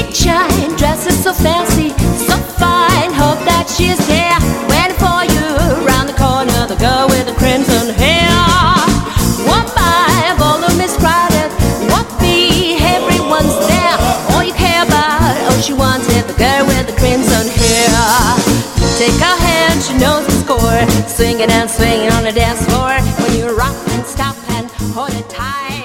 shine, dresses so fancy, so fine. Hope that she's there, waiting for you around the corner. The girl with the crimson hair. Walk by, volume is crowded. Walk be, everyone's there. All you care about, all she wants is the girl with the crimson hair. Take her hand, she knows the score. Swinging and swinging on the dance floor. When you rock and stop and hold it tight.